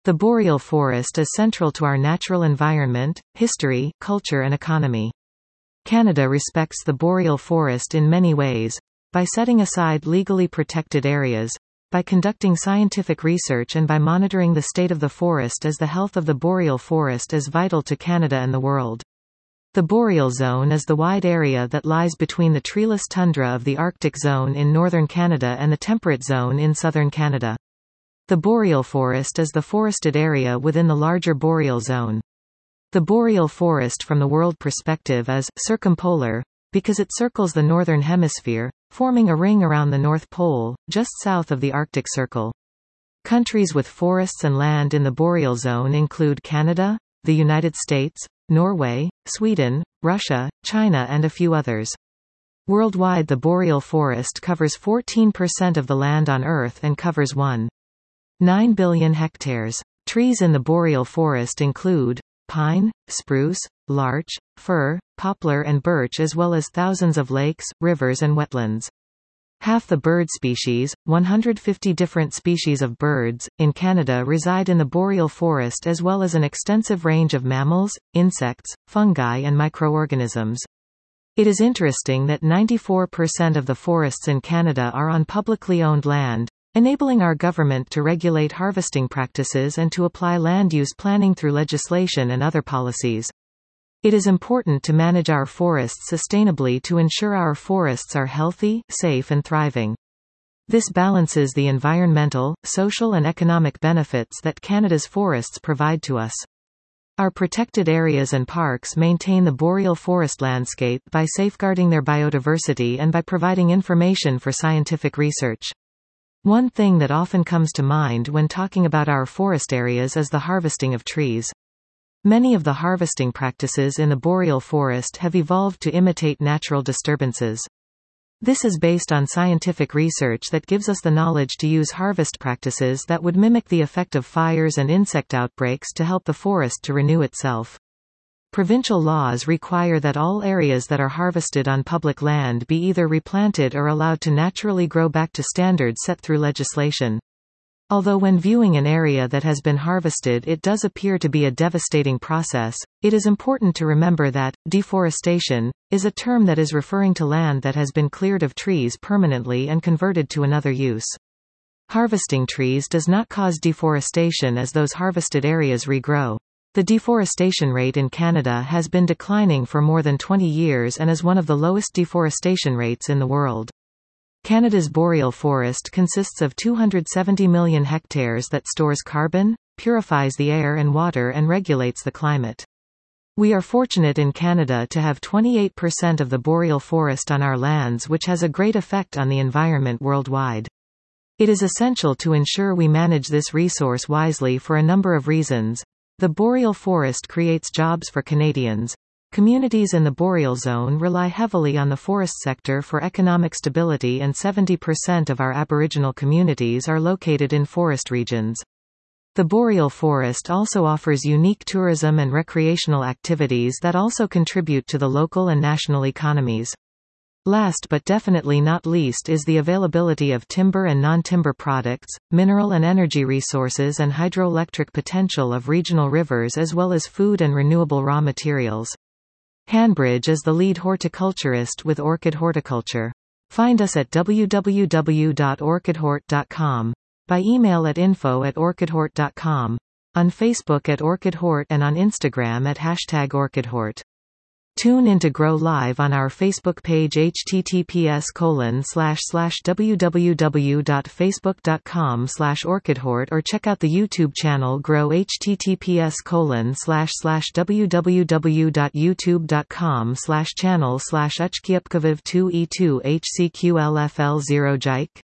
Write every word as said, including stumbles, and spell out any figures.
The boreal forest is central to our natural environment, history, culture and economy. Canada respects the boreal forest in many ways: by setting aside legally protected areas, by conducting scientific research and by monitoring the state of the forest, as the health of the boreal forest is vital to Canada and the world. The boreal zone is the wide area that lies between the treeless tundra of the Arctic zone in northern Canada and the temperate zone in southern Canada. The boreal forest is the forested area within the larger boreal zone. The boreal forest from the world perspective is circumpolar, because it circles the northern hemisphere, forming a ring around the North Pole, just south of the Arctic Circle. Countries with forests and land in the boreal zone include Canada, the United States, Norway, Sweden, Russia, China and a few others. Worldwide, the boreal forest covers fourteen percent of the land on Earth and covers one point nine billion hectares. Trees in the boreal forest include pine, spruce, larch, fir, poplar and birch, as well as thousands of lakes, rivers and wetlands. Half the bird species, one hundred fifty different species of birds, in Canada reside in the boreal forest, as well as an extensive range of mammals, insects, fungi and microorganisms. It is interesting that ninety-four percent of the forests in Canada are on publicly owned land, enabling our government to regulate harvesting practices and to apply land use planning through legislation and other policies. It is important to manage our forests sustainably to ensure our forests are healthy, safe and thriving. This balances the environmental, social and economic benefits that Canada's forests provide to us. Our protected areas and parks maintain the boreal forest landscape by safeguarding their biodiversity and by providing information for scientific research. One thing that often comes to mind when talking about our forest areas is the harvesting of trees. Many of the harvesting practices in the boreal forest have evolved to imitate natural disturbances. This is based on scientific research that gives us the knowledge to use harvest practices that would mimic the effect of fires and insect outbreaks to help the forest to renew itself. Provincial laws require that all areas that are harvested on public land be either replanted or allowed to naturally grow back to standards set through legislation. Although when viewing an area that has been harvested it does appear to be a devastating process, it is important to remember that deforestation is a term that is referring to land that has been cleared of trees permanently and converted to another use. Harvesting trees does not cause deforestation as those harvested areas regrow. The deforestation rate in Canada has been declining for more than twenty years and is one of the lowest deforestation rates in the world. Canada's boreal forest consists of two hundred seventy million hectares that stores carbon, purifies the air and water and regulates the climate. We are fortunate in Canada to have twenty-eight percent of the boreal forest on our lands, which has a great effect on the environment worldwide. It is essential to ensure we manage this resource wisely for a number of reasons. The boreal forest creates jobs for Canadians. Communities in the boreal zone rely heavily on the forest sector for economic stability, and seventy percent of our Aboriginal communities are located in forest regions. The boreal forest also offers unique tourism and recreational activities that also contribute to the local and national economies. Last but definitely not least is the availability of timber and non-timber products, mineral and energy resources and hydroelectric potential of regional rivers, as well as food and renewable raw materials. Hanbridge is the lead horticulturist with Orchid Horticulture. Find us at w w w dot orchid hort dot com, by email at info at orchid hort dot com, on Facebook at Orchid Hort and on Instagram at hashtag Orchid Hort. Tune in to Grow Live on our Facebook page https colon slash slash www.facebook.com slash orchidhort, or check out the YouTube channel Grow https colon slash slash www.youtube.com slash channel slash uchkiupkaviv2e2 hcqlfl0 jike.